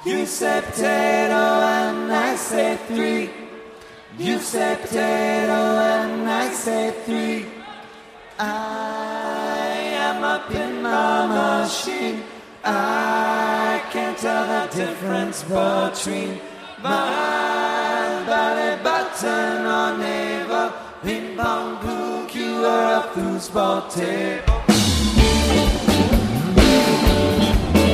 You say potato and I say three. You say potato and I say three. I am up in my machine. I can't tell the difference between my belly button or navel. Ping pong pool cue or a foosball table.